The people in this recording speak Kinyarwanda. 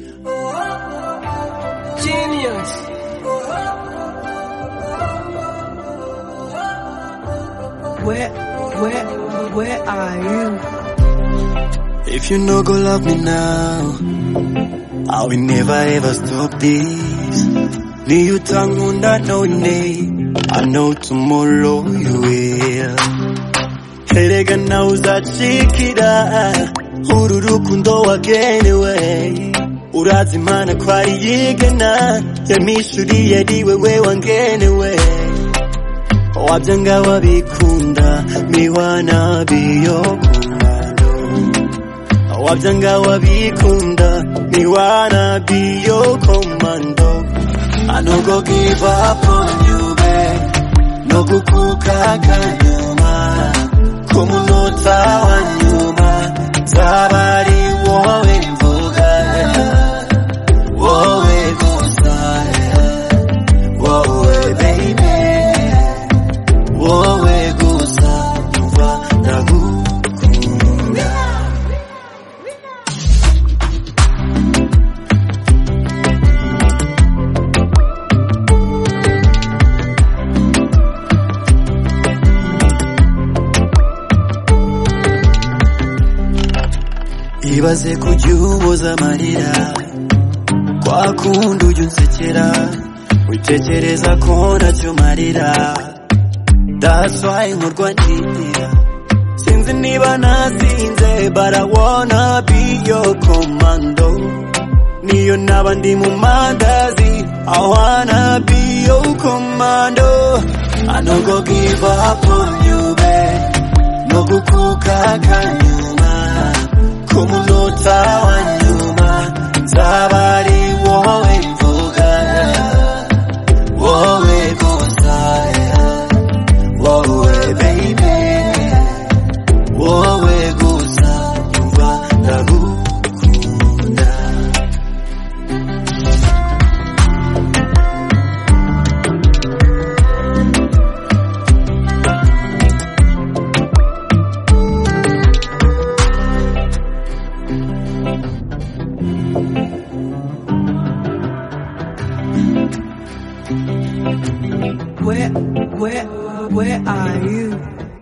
Genius. Where are you? If you no go love me now, I will never ever stop this. Ni utangunda none, I know tomorrow you will. Erega nawe uzashikira uru rukundo wagenewe. Urazi Imana ko ari yigana, yamishuriye ari wewe wangenewe. Wabyanga wabikunda, me wanna be your commando. Wabyanga wabikunda, me wanna be your commando. I no go give up on you, babe. No kukuka kanyuma, kumunota wa nyuma. Zabari wowe mvuga, wowe gusa, wowe baby. Wowe gusa nyumva ndagukunda. Ibaze kujya uboza amarira, kwa kundi ujya unsekera, witekereza ko ntacyo marira. That's why nkurwanirira, sinzi niba nasinze, but I wanna be your commando. Niyo naba ndi mu mandazi, I wanna be your commando. I no go give up on you, babe. No kukuka kanyuma, kumunota wa nyuma. Nzaba ari wowe mvuga, wowe gusa, wowe baby. Wowe gusa nyumva ndagukunda. Where are you?